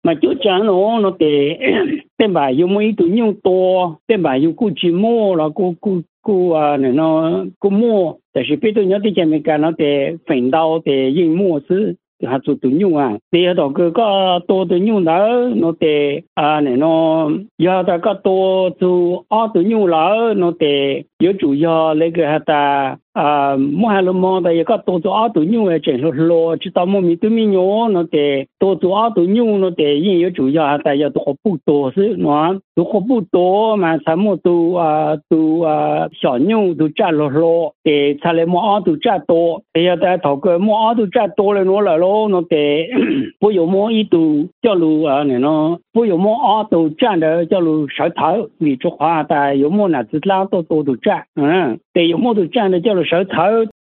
mà chỗ cha nó để tên bài dùng mấy tụi nhung to tên bài dùng cụ chỉ mua là cụ này nó cụ muaแต่是别的人的前面干了的分到的银幕是还做ตnhung à thì đó cái to tụi nhung đó nó để này nó giờ ta cái to tụi tụi nhung đó nó để有主要那个他莫还了莫的一个多做tụi nhung的整了知道莫米对米牛nó để多做tụi nhung nó để因有主要他要多不多是喏多不多嘛才莫都小牛都占了để才来莫都占多要在头个莫都占多了喏了nó để不有莫一度叫路呢喏不有莫都占的叫路少头你说话的有莫哪子拉多都占để有莫都占的叫路少头